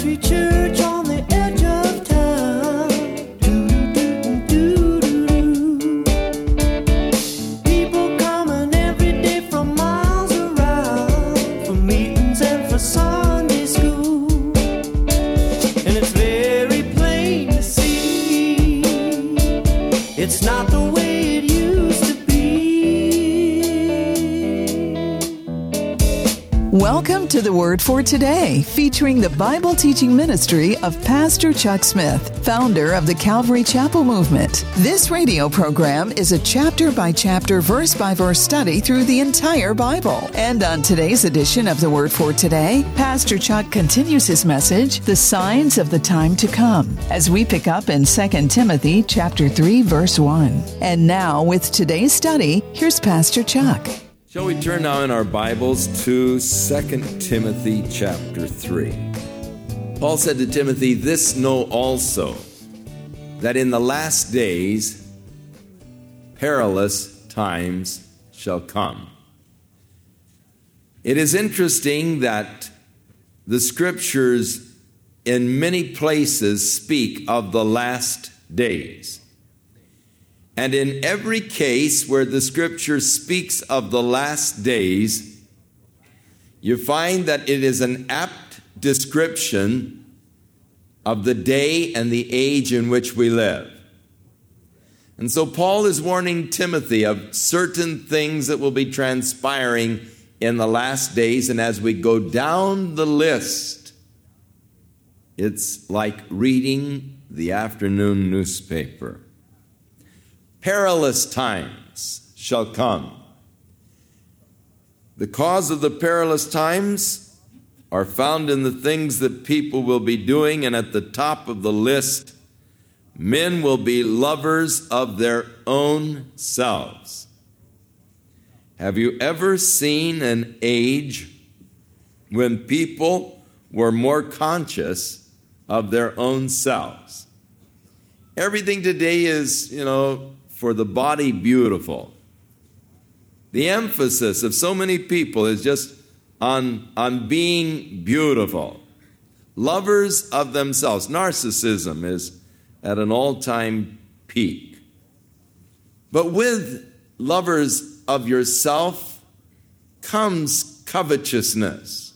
country church on the edge of town. People coming every day from miles around for meetings and for Sunday school. And it's very plain to see it's not the way it used to be. Welcome to the Word for Today, featuring the Bible teaching ministry of Pastor Chuck Smith, founder of the Calvary Chapel Movement. This radio program is a chapter-by-chapter, verse-by-verse study through the entire Bible. And on today's edition of the Word for Today, Pastor Chuck continues his message, The Signs of the Time to Come, as we pick up in 2 Timothy chapter 3, verse 1. And now, with today's study, here's Pastor Chuck. Shall we turn now in our Bibles to 2 Timothy chapter 3. Paul said to Timothy, "This know also, that in the last days perilous times shall come." It is interesting that the Scriptures in many places speak of the last days. And in every case where the Scripture speaks of the last days, you find that it is an apt description of the day and the age in which we live. And so Paul is warning Timothy of certain things that will be transpiring in the last days. And as we go down the list, it's like reading the afternoon newspaper. Perilous times shall come. The cause of the perilous times are found in the things that people will be doing, and at the top of the list, men will be lovers of their own selves. Have you ever seen an age when people were more conscious of their own selves? Everything today is, for the body beautiful. The emphasis of so many people is just on being beautiful. Lovers of themselves. Narcissism is at an all-time peak. But with lovers of yourself comes covetousness.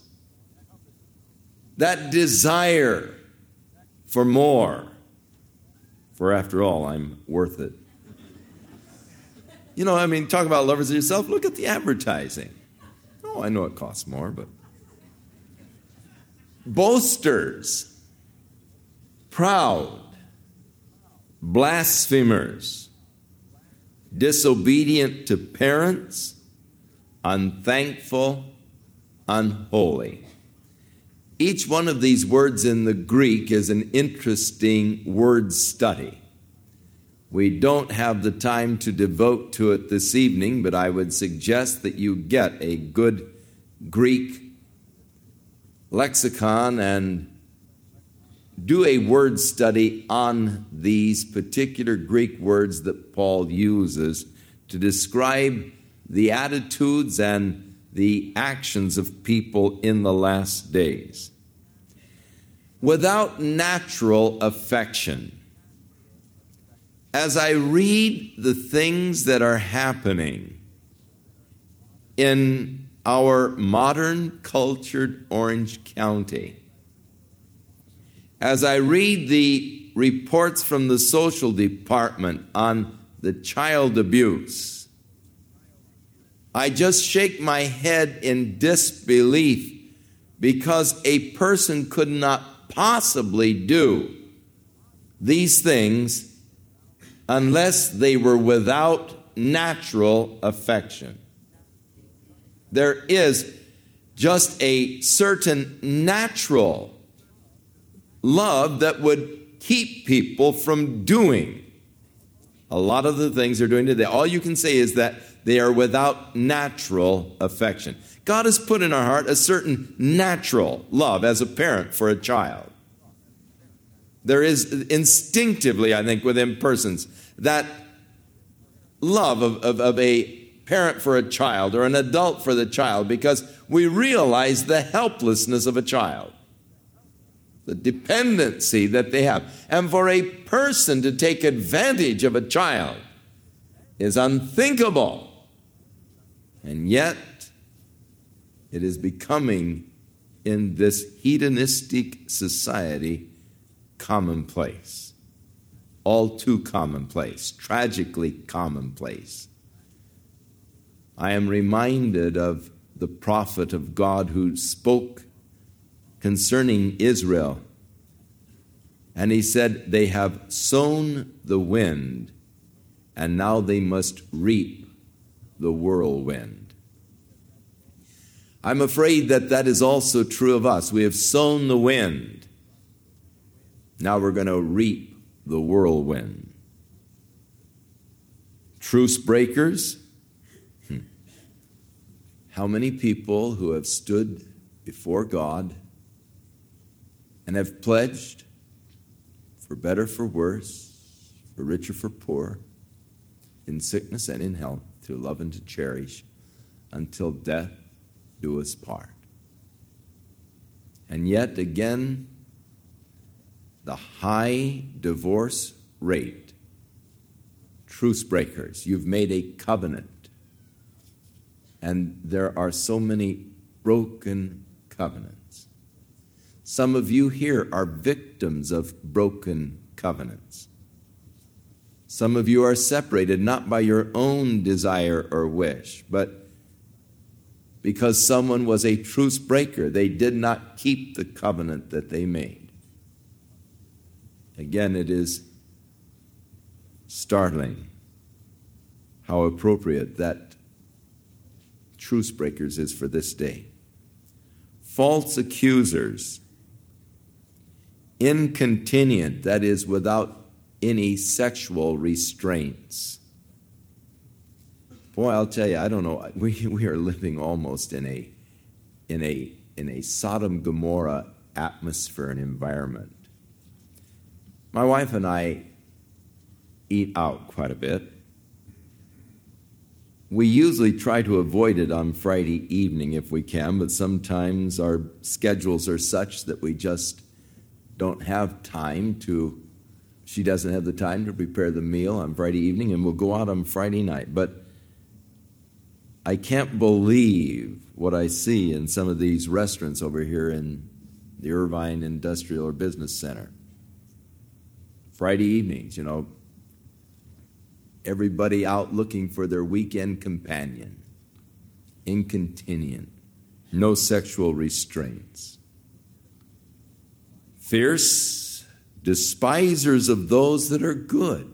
That desire for more. For after all, I'm worth it. Talk about lovers of yourself. Look at the advertising. Oh, I know it costs more, but... Boasters, proud, blasphemers, disobedient to parents, unthankful, unholy. Each one of these words in the Greek is an interesting word study. We don't have the time to devote to it this evening, but I would suggest that you get a good Greek lexicon and do a word study on these particular Greek words that Paul uses to describe the attitudes and the actions of people in the last days. Without natural affection, as I read the things that are happening in our modern cultured Orange County, as I read the reports from the social department on the child abuse, I just shake my head in disbelief because a person could not possibly do these things unless they were without natural affection. There is just a certain natural love that would keep people from doing a lot of the things they're doing today. All you can say is that they are without natural affection. God has put in our heart a certain natural love as a parent for a child. There is instinctively, I think, within persons that love of a parent for a child or an adult for the child, because we realize the helplessness of a child. the dependency that they have. And for a person to take advantage of a child is unthinkable. And yet, it is becoming, in this hedonistic society, commonplace. All too commonplace, tragically commonplace. I am reminded of the prophet of God who spoke concerning Israel. And he said, they have sown the wind, and now they must reap the whirlwind. I'm afraid that that is also true of us. We have sown the wind. Now we're going to reap the whirlwind. Truce breakers. How many people who have stood before God and have pledged, for better, for worse, for richer, for poor, in sickness and in health, to love and to cherish, until death do us part. And yet again, the high divorce rate, truce breakers, you've made a covenant, and there are so many broken covenants. Some of you here are victims of broken covenants. Some of you are separated not by your own desire or wish, but because someone was a truce breaker. They did not keep the covenant that they made. Again, it is startling how appropriate that truce breakers is for this day. False accusers, incontinent, that is, without any sexual restraints. Boy, I'll tell you, I don't know. We are living almost in a Sodom Gomorrah atmosphere and environment. My wife and I eat out quite a bit. We usually try to avoid it on Friday evening if we can, but sometimes our schedules are such that we just don't have time to. She doesn't have the time to prepare the meal on Friday evening, and we'll go out on Friday night. But I can't believe what I see in some of these restaurants over here in the Irvine Industrial or Business Center. Friday evenings, everybody out looking for their weekend companion. Incontinent. No sexual restraints. Fierce despisers of those that are good.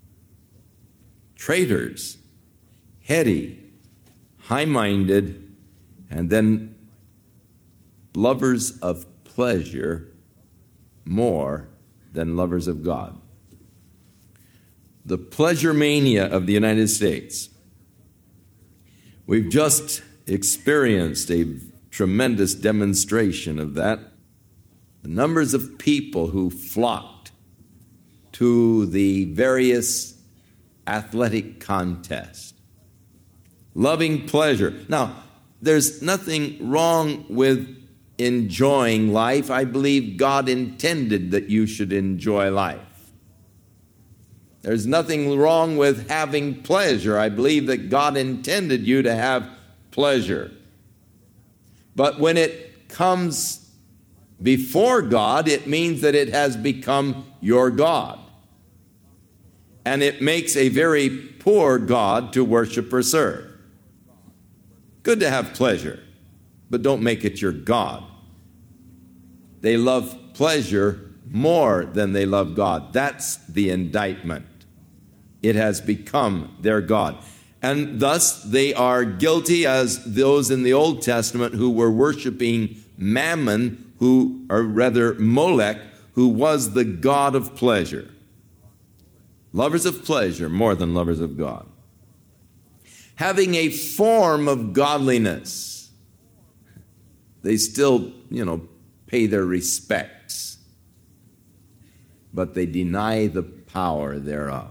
Traitors. Heady. High-minded. And then lovers of pleasure more than lovers of God. The pleasure mania of the United States. We've just experienced a tremendous demonstration of that. The numbers of people who flocked to the various athletic contests, loving pleasure. Now, there's nothing wrong with enjoying life. I believe God intended that you should enjoy life. There's nothing wrong with having pleasure. I believe that God intended you to have pleasure. But when it comes before God, it means that it has become your God. And it makes a very poor God to worship or serve. Good to have pleasure, but don't make it your God. They love pleasure more than they love God. That's the indictment. It has become their God. And thus they are guilty as those in the Old Testament who were worshiping Mammon, or rather Molech, who was the god of pleasure. Lovers of pleasure more than lovers of God. Having a form of godliness. They still, pay their respects, but they deny the power thereof.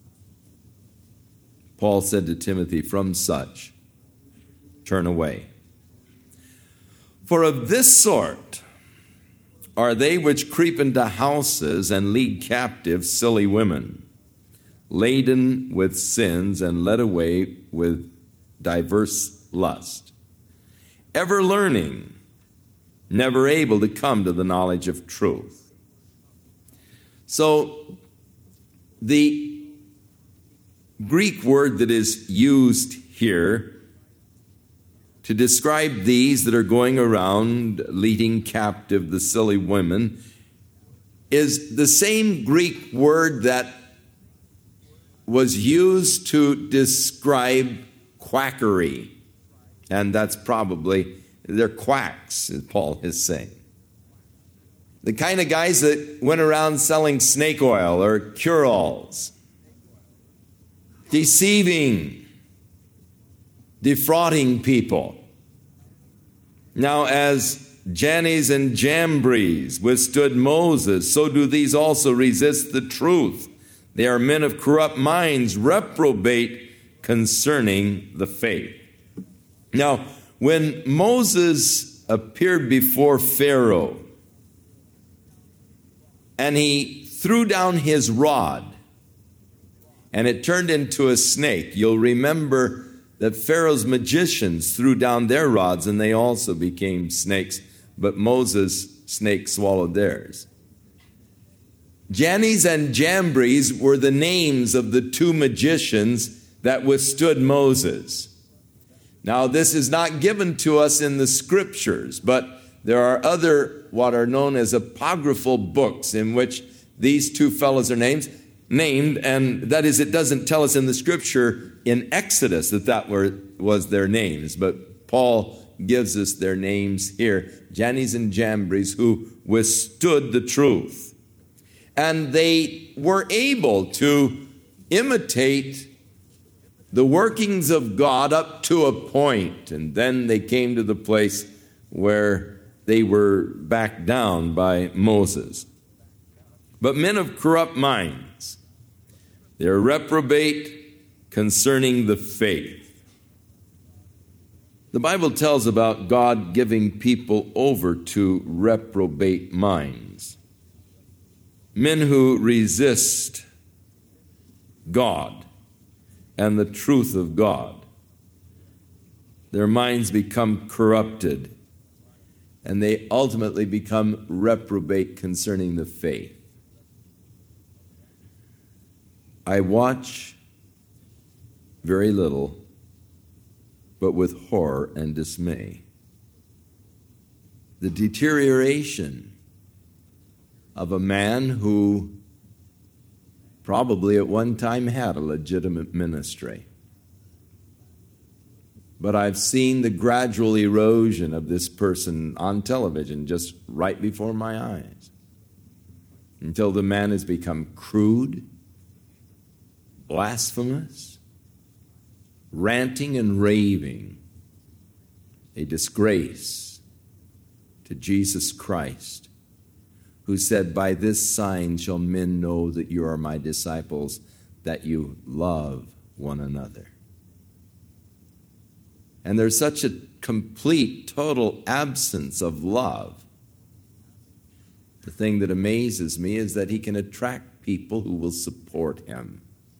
Paul said to Timothy, from such, turn away. For of this sort are they which creep into houses and lead captive silly women, laden with sins and led away with diverse lust, ever learning, never able to come to the knowledge of truth. So the Greek word that is used here to describe these that are going around leading captive the silly women is the same Greek word that was used to describe quackery. And that's probably, they're quacks, as Paul is saying. The kind of guys that went around selling snake oil or cure-alls, deceiving, defrauding people. Now, as Jannes and Jambres withstood Moses, so do these also resist the truth. They are men of corrupt minds, reprobate concerning the faith. Now, when Moses appeared before Pharaoh, and he threw down his rod, and it turned into a snake, you'll remember that Pharaoh's magicians threw down their rods and they also became snakes, but Moses' snake swallowed theirs. Jannes and Jambres were the names of the two magicians that withstood Moses. Now, this is not given to us in the scriptures, but there are other what are known as apocryphal books in which these two fellows are named, and that is, it doesn't tell us in the scripture in Exodus that was their names, but Paul gives us their names here, Jannes and Jambres, who withstood the truth. And they were able to imitate the workings of God up to a point, and then they came to the place where they were backed down by Moses. But men of corrupt minds, they're reprobate concerning the faith. The Bible tells about God giving people over to reprobate minds. Men who resist God and the truth of God. Their minds become corrupted, and they ultimately become reprobate concerning the faith. I watch very little, but with horror and dismay, the deterioration of a man who probably at one time had a legitimate ministry. But I've seen the gradual erosion of this person on television just right before my eyes, until the man has become crude, blasphemous, ranting and raving, a disgrace to Jesus Christ, who said, "By this sign shall men know that you are my disciples, that you love one another." And there's such a complete, total absence of love. The thing that amazes me is that he can attract people who will support him.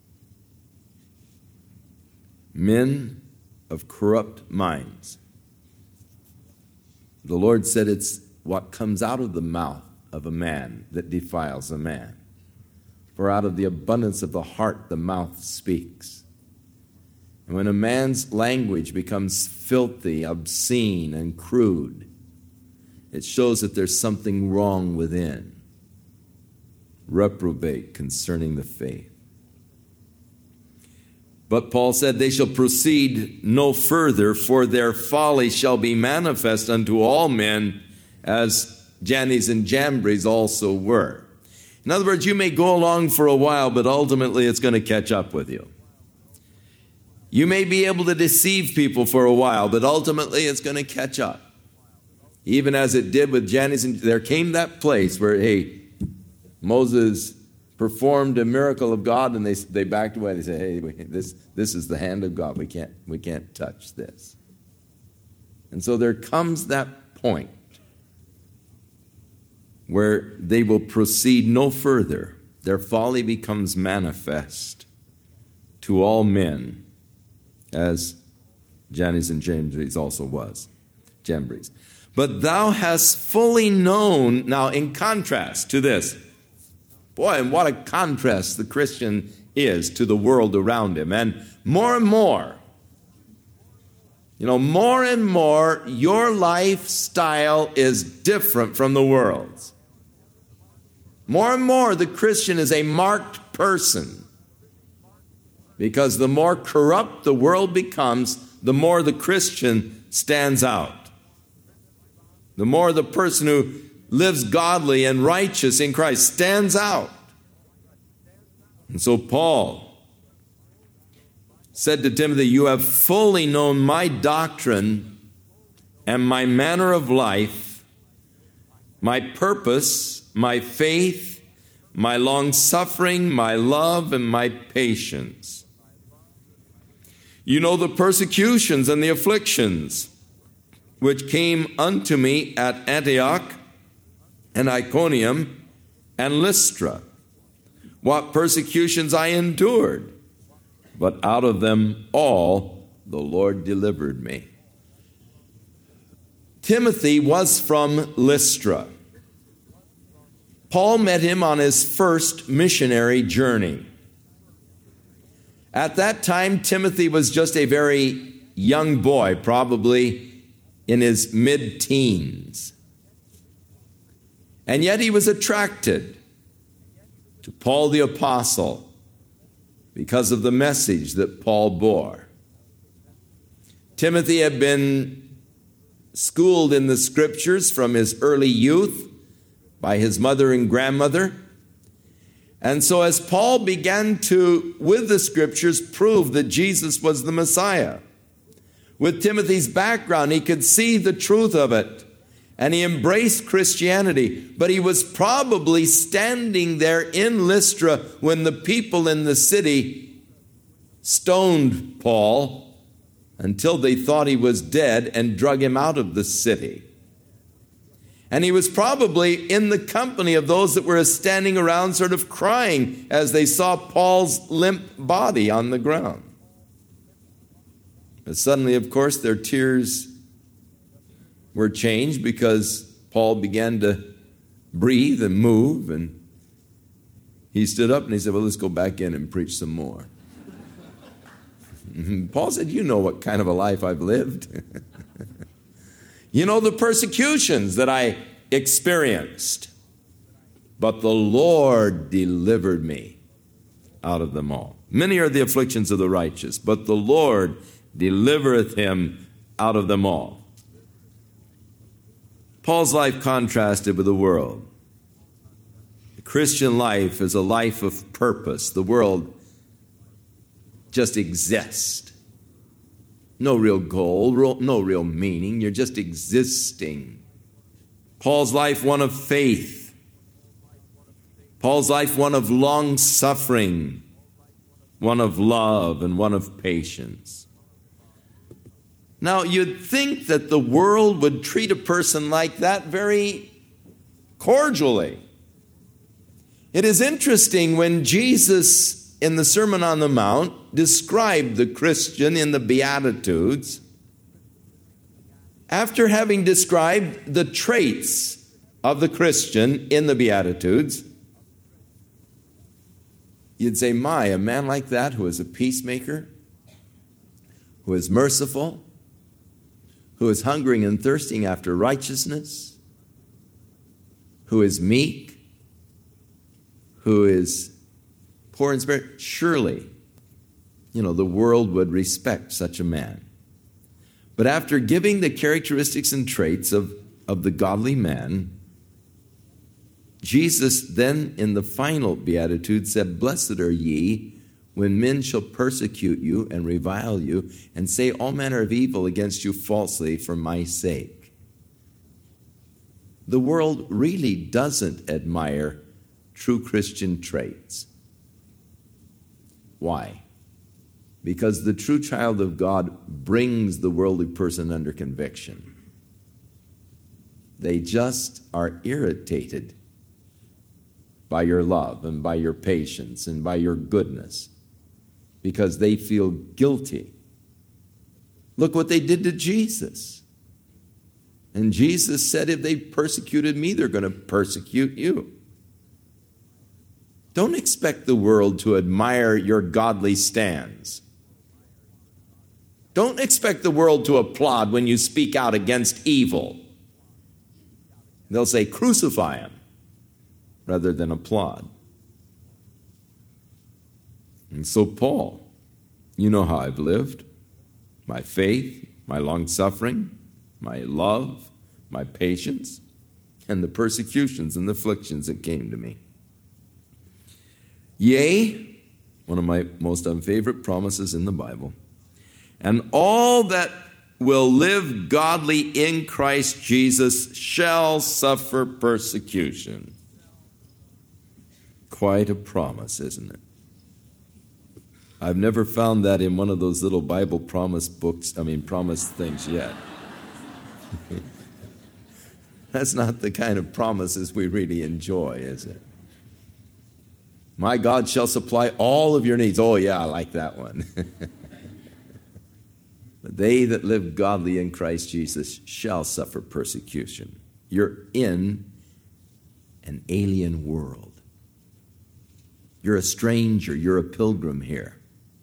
Men of corrupt minds. The Lord said it's what comes out of the mouth of a man that defiles a man. For out of the abundance of the heart the mouth speaks. And when a man's language becomes filthy, obscene, and crude, it shows that there's something wrong within. Reprobate concerning the faith. But Paul said, they shall proceed no further, for their folly shall be manifest unto all men, as Jannes and Jambres also were. In other words, you may go along for a while, but ultimately it's going to catch up with you. You may be able to deceive people for a while, but ultimately it's going to catch up. Even as it did with Jannes, and there came that place where, hey, Moses performed a miracle of God, and they backed away. They said, hey, this is the hand of God. We can't touch this. And so there comes that point where they will proceed no further. Their folly becomes manifest to all men, as Jannes and Jambres also was. Jambres. But thou hast fully known, now in contrast to this, boy, and what a contrast the Christian is to the world around him. And more, more, your lifestyle is different from the world's. More and more, the Christian is a marked person. Because the more corrupt the world becomes, the more the Christian stands out. The more the person who lives godly and righteous in Christ stands out. And so Paul said to Timothy, you have fully known my doctrine and my manner of life, my purpose, my faith, my long-suffering, my love, and my patience. You know the persecutions and the afflictions which came unto me at Antioch and Iconium and Lystra, what persecutions I endured, but out of them all the Lord delivered me. Timothy was from Lystra. Paul met him on his first missionary journey. At that time, Timothy was just a very young boy, probably in his mid-teens. And yet he was attracted to Paul the Apostle because of the message that Paul bore. Timothy had been schooled in the Scriptures from his early youth by his mother and grandmother. And so as Paul began to, with the Scriptures, prove that Jesus was the Messiah, with Timothy's background, he could see the truth of it, and he embraced Christianity. But he was probably standing there in Lystra when the people in the city stoned Paul until they thought he was dead and drug him out of the city. And he was probably in the company of those that were standing around sort of crying as they saw Paul's limp body on the ground. But suddenly, of course, their tears were changed because Paul began to breathe and move, and he stood up and he said, well, let's go back in and preach some more. Paul said, you know what kind of a life I've lived. You know the persecutions that I experienced, but the Lord delivered me out of them all. Many are the afflictions of the righteous, but the Lord delivereth him out of them all. Paul's life contrasted with the world. The Christian life is a life of purpose. The world just exists. No real goal, no real meaning. You're just existing. Paul's life, one of faith. Paul's life, one of long-suffering, one of love, and one of patience. Now, you'd think that the world would treat a person like that very cordially. It is interesting when Jesus, in the Sermon on the Mount, described the Christian in the Beatitudes, after having described the traits of the Christian in the Beatitudes, you'd say, my, a man like that who is a peacemaker, who is merciful, who is hungering and thirsting after righteousness, who is meek, who is poor in spirit, surely, the world would respect such a man. But after giving the characteristics and traits of the godly man, Jesus then in the final beatitude said, blessed are ye when men shall persecute you and revile you and say all manner of evil against you falsely for my sake. The world really doesn't admire true Christian traits. Why? Because the true child of God brings the worldly person under conviction. They just are irritated by your love and by your patience and by your goodness because they feel guilty. Look what they did to Jesus. And Jesus said, if they persecuted me, they're going to persecute you. Don't expect the world to admire your godly stands. Don't expect the world to applaud when you speak out against evil. They'll say, crucify him, rather than applaud. And so Paul, you know how I've lived. My faith, my long-suffering, my love, my patience, and the persecutions and the afflictions that came to me. Yea, one of my most unfavorite promises in the Bible, and all that will live godly in Christ Jesus shall suffer persecution. Quite a promise, isn't it? I've never found that in one of those little Bible promise things yet. That's not the kind of promises we really enjoy, is it? My God shall supply all of your needs. Oh, yeah, I like that one. But they that live godly in Christ Jesus shall suffer persecution. You're in an alien world. You're a stranger. You're a pilgrim here.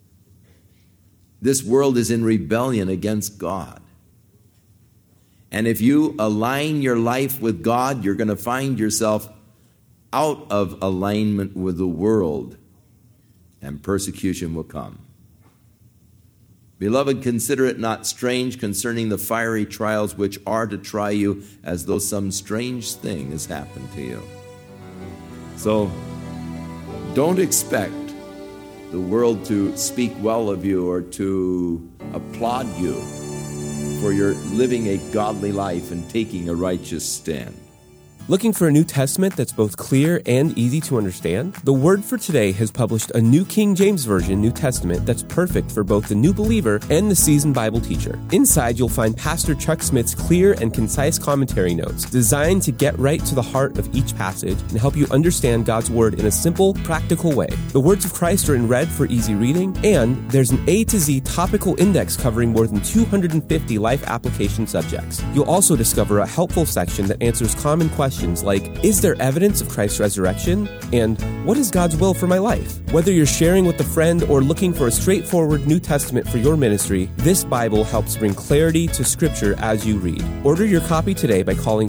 This world is in rebellion against God. And if you align your life with God, you're going to find yourself out of alignment with the world, and persecution will come. Beloved, consider it not strange concerning the fiery trials which are to try you, as though some strange thing has happened to you. So, don't expect the world to speak well of you or to applaud you for your living a godly life and taking a righteous stand. Looking for a New Testament that's both clear and easy to understand? The Word for Today has published a New King James Version New Testament that's perfect for both the new believer and the seasoned Bible teacher. Inside, you'll find Pastor Chuck Smith's clear and concise commentary notes designed to get right to the heart of each passage and help you understand God's Word in a simple, practical way. The words of Christ are in red for easy reading, and there's an A to Z topical index covering more than 250 life application subjects. You'll also discover a helpful section that answers common questions like, is there evidence of Christ's resurrection? And what is God's will for my life? Whether you're sharing with a friend or looking for a straightforward New Testament for your ministry, this Bible helps bring clarity to Scripture as you read. Order your copy today by calling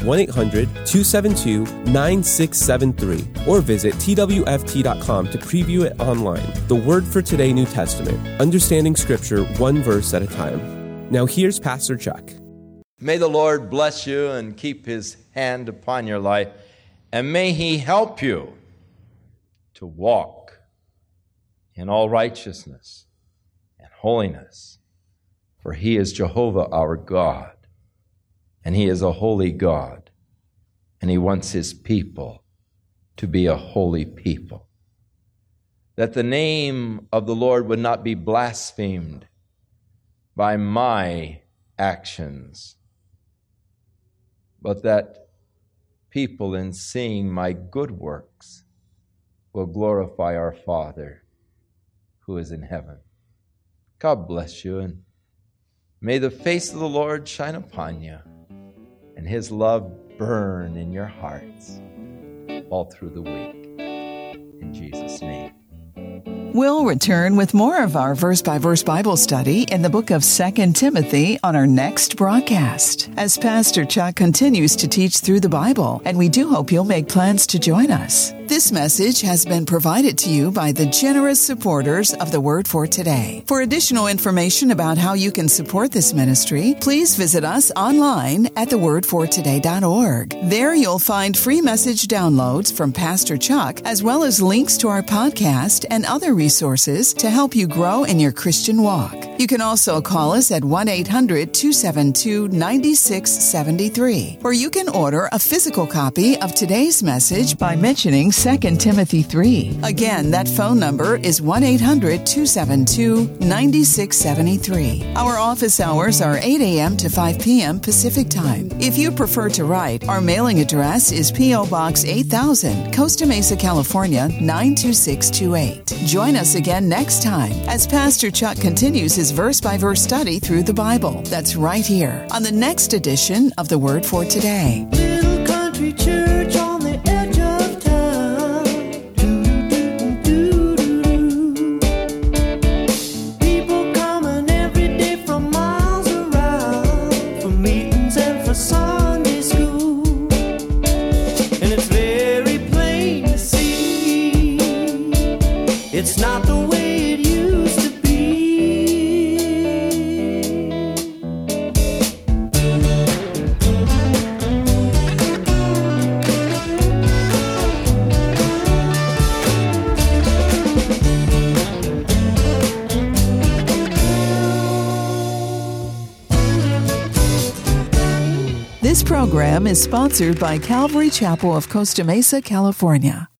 1-800-272-9673 or visit twft.com to preview it online. The Word for Today New Testament, understanding Scripture one verse at a time. Now here's Pastor Chuck. May the Lord bless you and keep his hand upon your life, and may he help you to walk in all righteousness and holiness, for he is Jehovah our God, and he is a holy God, and he wants his people to be a holy people, that the name of the Lord would not be blasphemed by my actions, but that people, in seeing my good works, will glorify our Father who is in heaven. God bless you, and may the face of the Lord shine upon you, and his love burn in your hearts all through the week. In Jesus' name. We'll return with more of our verse-by-verse Bible study in the book of 2 Timothy on our next broadcast, as Pastor Chuck continues to teach through the Bible, and we do hope you'll make plans to join us. This message has been provided to you by the generous supporters of the Word for Today. For additional information about how you can support this ministry, please visit us online at thewordfortoday.org. There you'll find free message downloads from Pastor Chuck, as well as links to our podcast and other resources to help you grow in your Christian walk. You can also call us at 1-800-272-9673, or you can order a physical copy of today's message by mentioning 2 Timothy 3. Again, that phone number is 1-800-272-9673. Our office hours are 8 a.m. to 5 p.m. Pacific Time. If you prefer to write, our mailing address is P.O. Box 8000, Costa Mesa, California, 92628. Join us again next time as Pastor Chuck continues his verse-by-verse study through the Bible. That's right here on the next edition of The Word for Today. Little country church on the edge of town. Do-do-do-do-do-do. People coming every day from miles around for meetings and for Sunday school. And it's very plain to see it's not the way it used to be. This program is sponsored by Calvary Chapel of Costa Mesa, California.